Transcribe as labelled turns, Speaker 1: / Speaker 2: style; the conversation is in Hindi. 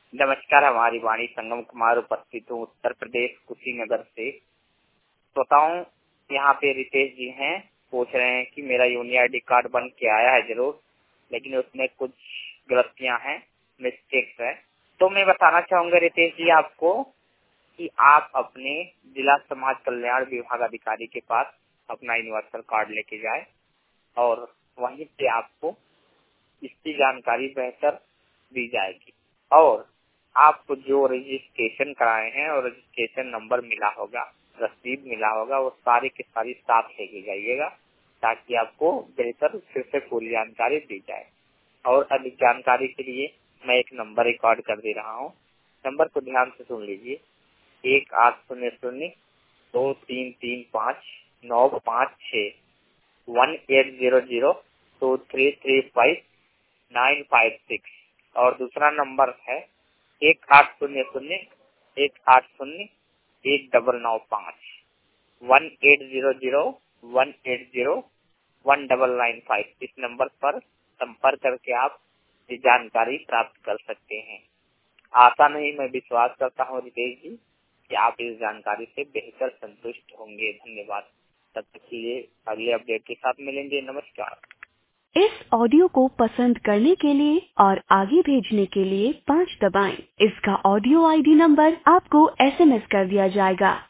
Speaker 1: नमस्कार, हमारी वाणी संगम कुमार उपस्थित हूँ उत्तर प्रदेश कुशीनगर से। श्रोताओं, यहाँ पे रितेश जी हैं, पूछ रहे हैं कि मेरा यूनियन आईडी कार्ड बन के आया है जरूर, लेकिन उसमें कुछ गलतियां हैं, मिस्टेक्स है। तो मैं बताना चाहूंगा रितेश जी आपको कि आप अपने जिला समाज कल्याण विभाग अधिकारी के पास अपना यूनिवर्सल कार्ड लेके जाए और वहीं पे आपको इसकी जानकारी बेहतर दी जाएगी। और आपको जो रजिस्ट्रेशन कराए हैं और रजिस्ट्रेशन नंबर मिला होगा, रसीद मिला होगा, वो सारी की सारी साथ लेके जाइएगा ताकि आपको बेहतर फिर से पूरी जानकारी दी जाए। और अधिक जानकारी के लिए मैं एक नंबर रिकॉर्ड कर दे रहा हूँ। नंबर को ध्यान से सुन लीजिए, 1800-2335-956 1800-2335-956। और दूसरा नंबर है 1800-180-19995 1800-180-1995। इस नंबर पर संपर्क करके आप ये जानकारी प्राप्त कर सकते हैं। आशा नहीं, मैं विश्वास करता हूँ रितेश जी कि आप इस जानकारी से बेहतर संतुष्ट होंगे। धन्यवाद। तब तक के लिए अगले अपडेट के साथ मिलेंगे। नमस्कार।
Speaker 2: इस ऑडियो को पसंद करने के लिए और आगे भेजने के लिए 5 दबाएं। इसका ऑडियो आईडी नंबर आपको SMS कर दिया जाएगा।